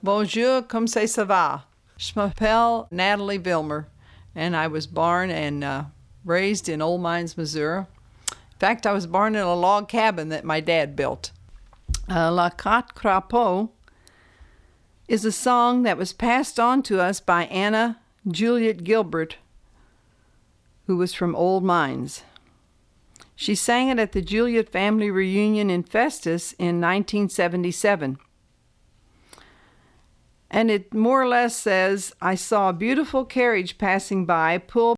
Bonjour, comme ça va? Je m'appelle Natalie Vilmer, and I was born and raised in Old Mines, Missouri. In fact, I was born in a log cabin that my dad built. La Quatre Crapauds is a song that was passed on to us by Anna Juliet Gilbert, who was from Old Mines. She sang it at the Juliet family reunion in Festus in 1977. And it more or less says, I saw a beautiful carriage passing by, pulled